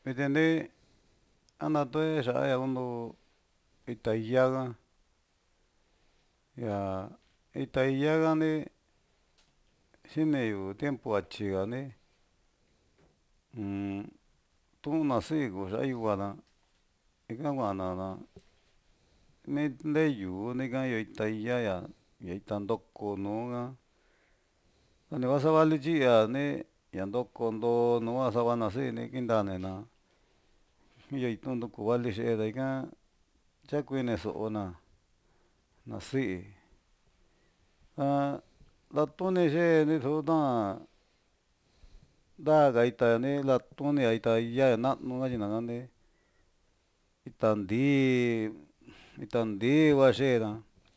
Vete ndí anda tué xaá ya kundo Itaiyá ka, ya Itaiyá ka ndí xíni yuú tiempo achí ka ndí tu'un nasíi ku xaá yukuá ika kuá'ana mí ndeyu nika yoó Itaiyá ya itandoko nuú ka dani vasa vali chi'a ní ya ndoko ntoo nuá sava nasíi ní kintáni-na yoó itu'un nduku vali xeé ta ika chákuini so'ona nasíi latuni xee ní su ta'an ntáka ita ní latuni Itaiyá ya na'nu katyina ka ní itandíi va xeéna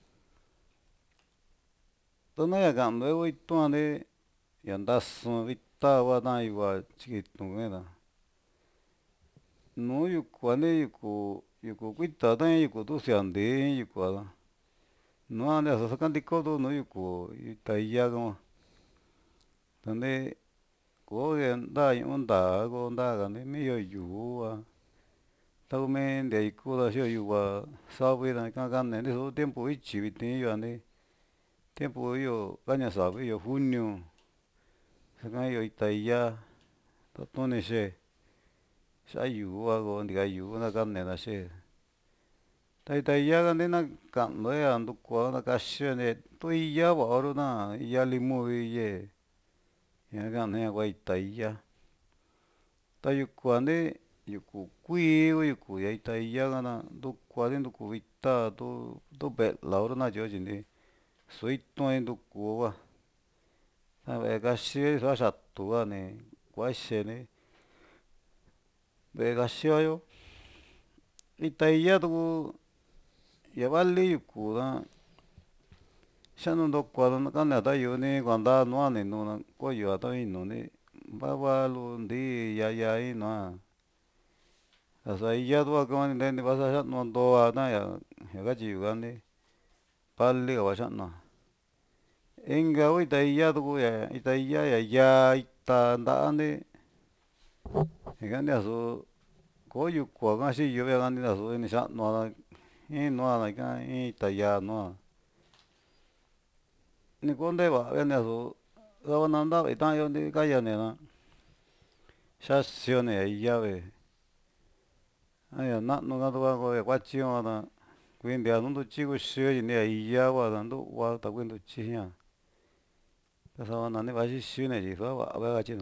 tanaya ka'andu eku itu'a ní ya ntasun vita va ta'an yukuá chikitun keéna nú yukua ní yuku kuita tain yuku tusianti in yukua núa ní asu sakantiko tu nu yuku Itaiyá ka ta ní kóo nta ñu'u ntaa ko ntáka ní mí yoó yuú a taku mí ntiaku xío yukuá savi ta ika kani ní su tiempo ichí vitín yuá ní tiempo yoó kaña savi yoó junio saka yoó Itaiyá tatuni xeé xa'a yuú a ko ntika yuú nakánina xeé ta Itaiyá ka ní naka'andu ya ndukua nakaxi tu iya vaoru ta'an iya limoi yeé ña ka'ani ña kua Itaiyá ta yukua ní yuku kuíí ku yuku ya Itaiyá ka ndukua ri nduku vita tu ve'lauru nakatyo tyi nti su itu'n nduku kua ta ve'e kaxi suá xatu ka ni kuaxe ní ve'e kaxiyo Itaiyá tuku ya vali yuku xa'nu ndokua kani ta yu'u ní kuanta núa ni núu koyo ta inu ní vavalu ntii yaya ínua asa iya tua kama ntendi vasa xa'nua ntoa ta ya katyiyu ka ní pali ka va xa'nua inka ku Itaiyá tuku ya Itaiyá ya yaa ita nta'a ní ika ní asu koo yukua ka xiyo vea ka ní asu ini xa'nua in núa ika in ita yaa núa ni koo ntee va'a vea ní asu savana ntavi ta'anyo ní kayani xaxioni ya iya ve'e a ya na'nu ka tua ko ya kuatyi yu'a ta kuintia nu ntutyi kuxiyo tyi ni ya iya kua ta ntu'va takui ntutyi jiña ta savana ní vaxixini tyi suá va'a vea katyina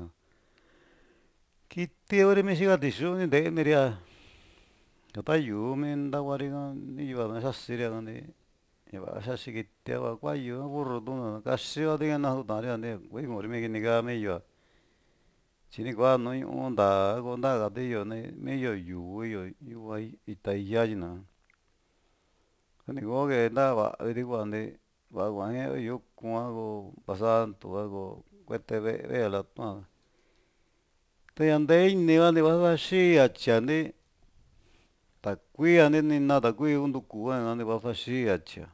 kiti kuri mí xikantixi ní nte'niri a ta yuú mí ntakuari ka níyua ta xasiri a ní ña va'a xaxi kitia va kuayu ka burru tuna kaxiyo tikena su ta'ari a ní kuinku'uri mí kini kaa mí yoó tyi ni kua nú ñu'u ntaa ko ntaka tiyo mí yoó yuú yukua Itaiyá tyina ni koo ke nta va'iri kua ní va'a kua'in yukun a ko pasantu a ko kuete ve'e latu'an ta ña ntee ini va ní vasa xii atyia ní takui a ní nina takui kuntuku ka ní vasa xii atyia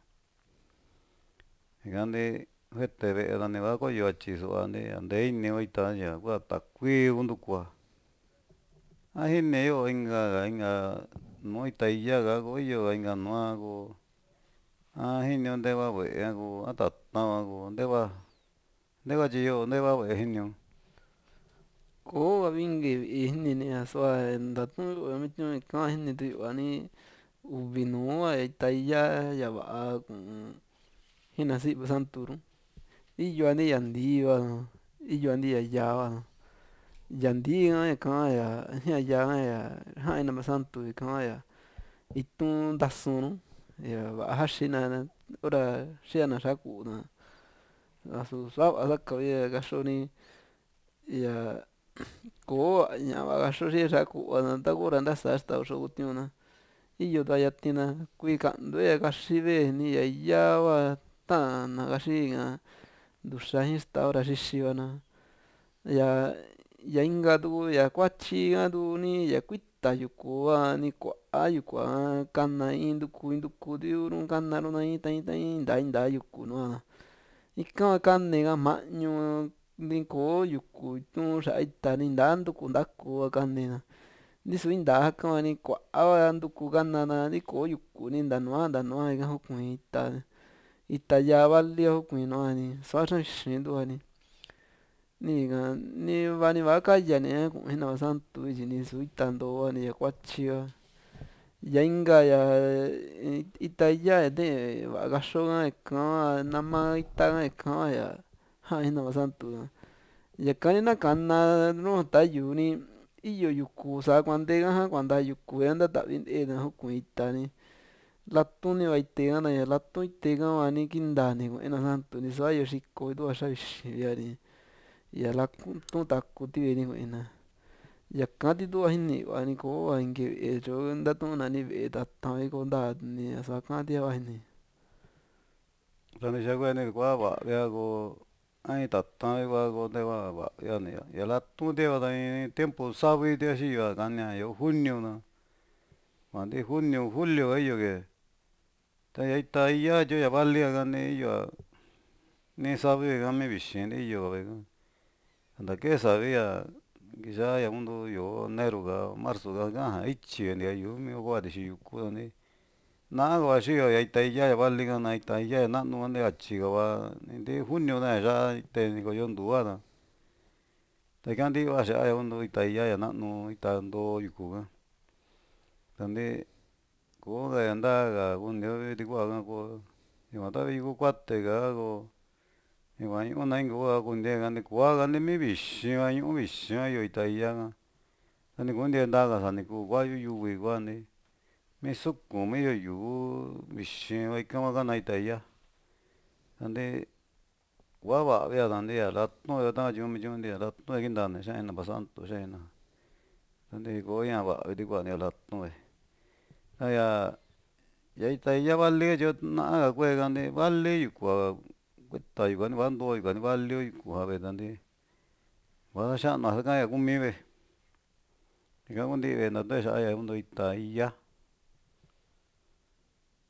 ika ní kuete ve'e ta ni va koyo atyi su'a ní ya ntee ini ku ita ya kua takui kuntukua a jini yoó inka nú Itaiyá ka ko iyo ka inka núa ko a jinio nte va ve'e ko a tata'n va ko nte va tyi yoó nte va ve'e jinio koo ka vinki vii jinini a su'a ntatu'un mi tiu'n ka'an jini tu yu'ua ní uvi nuu a Itaiyá ya va'a jina si'vi santu ru iyo a ní ya ntii va iyo a ní ya yaa va ya ntii ka ña ka'an ya jia yaa ka ya ja'ina ma santu ka'an ya itu'n ntasun nu ya va'a jaxina hora xiana xa'a ku'u ta asu su'a va'a sakavi kaxio ní ya koo ña'a va'a kaxio xi xa'a ku'u a taku hora ntasa ixta xio kutiu'na iyo ta yatina kui ka'ndue kaxi vee ni ya yaa va ta'an na kaxi ña ntuxa jin ixta hora xixi va na ya inka tuku ya kuatyi ka tuku ní ya kuita yuku va ni kua'a yukua kana in nduku tiuru kanaru nai tain inta yuku nua ika kani ka mañu ni koo yuku itu'n xa'a ita ni nta ntuku ntaku va kanina Ndi su indaa jakama ni kua'a nduku kanana ndi ko'o yuku ni nda nu'a ika jukuin ita yaa vali jukuin nu'a ni su'a xaa vixi ntua ni ni va'a kayani ña ku'un ji nava santu vichi ni su ita nto'ani ya kuatyiva ya inka yaa ita yaa tee va'a kaxio ka ika hua nama ita ka ika hua ya ja'an ji nava santu ñaka ni nakana nu tayu ni iyo yuku saa kuante ka kuanta yuku nta tavi nteena jukuin ita ni latun niva ite kana ya latun ite ka hua ni kintani ku'ina santu ni su'a iyo xiko tua xaa vixi vi'a ya latun taku tivia ni ku'ina yaka titu'va xini yu'va ni ko'o inka ve'e tyo ntatuna ni ve'e tata vi konta ni su'a ka'an tivia xini. Sani xa kueni kua va'avia ko a in tata vi kua konte kua va'avia ni ya latun tiva ta tiempo savi tia xi'iva kania yo'o junio na kuanti junio julio ka iyo ke ta ya ita iya tyo ya valia ka ni iyo ni savi ka mi vixi ni iyo ka nta kee savi ya kixia ya kuuntu yo'o enero ka marzo ka ka'a ja ityi ntia yumi kua tixi yuku dani na'a kua xiyo ya ita iya ya vali kana ita iya ya na'nu ka ntikatyi kava nti junio ta ya ya'a iteni koyo ntu'a ta ika ntiva xi'a ya kuuntu ita iya ya na'nu ita ntoo yuku ka tanti ko'ka ya ntaa ka kunio tikua ka ko yukuan ta viko kuate ka ko yukuan ñu'u nai nkoa kuntie ka ntikua kanti mi vixiva ñu'u vixiva iyo ita iya ka ta ni kuntie ntaa ka sani kuu kuayu yuvi kua ni mi sukun mi iyo yu'u vixiva ika hua kana ita iya tanti kua va'avia tanti ya latun taka tyumi ntia latun kintani xia'in navasantu xia'ina tanti ko'o ña va'a tikua ni ya latun ya ita iya vali ka tyo na'a ka kue kanti vali yukua kuita yukua ni va'a ntoo yukua ni valio yuku ja'avi tanti vasa xia'nu saka ya kumi ve ika kuntivi nta tue xi'a ya kuuntu ita iya.